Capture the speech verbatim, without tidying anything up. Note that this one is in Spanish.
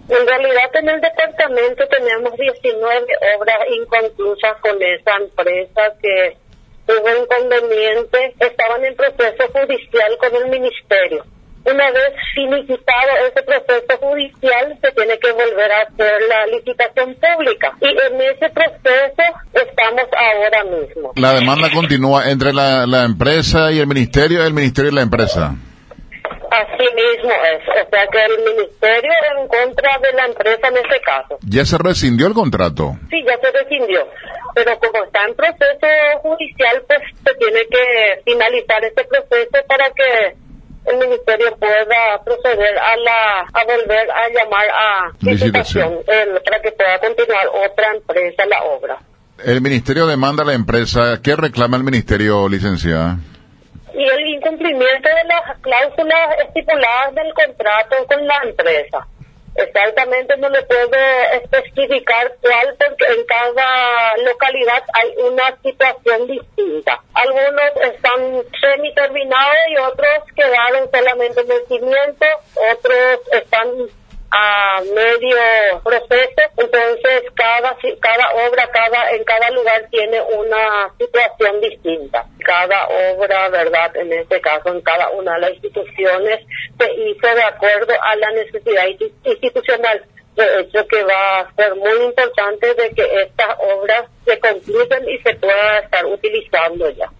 En realidad en el departamento tenemos diecinueve obras inconclusas con esa empresa que hubo inconveniente, estaban en proceso judicial con el ministerio. Una vez finiquitado ese proceso judicial, se tiene que volver a hacer la licitación pública. Y en ese proceso estamos ahora mismo. La demanda continúa entre la, la empresa y el ministerio, el ministerio y la empresa. Así mismo es. O sea que el ministerio en contra de la empresa en este caso. ¿Ya se rescindió el contrato? Sí, ya se rescindió. Pero como está en proceso judicial, pues se tiene que finalizar este proceso para que el ministerio pueda proceder a la a volver a llamar a licitación, el, para que pueda continuar otra empresa la obra. El ministerio demanda a la empresa. ¿Qué reclama el ministerio, licenciada? Y el incumplimiento de las cláusulas estipuladas del contrato con la empresa. Exactamente no le puedo especificar cuál, porque en cada localidad hay una situación distinta. Algunos están semi-terminados y otros quedaron solamente en el cimiento, otros están a medio proceso. Entonces cada cada obra, cada en cada lugar tiene una situación distinta. Cada obra, verdad, en este caso en cada una de las instituciones se hizo de acuerdo a la necesidad institucional. De hecho que va a ser muy importante de que estas obras se concluyan y se puedan estar utilizando ya.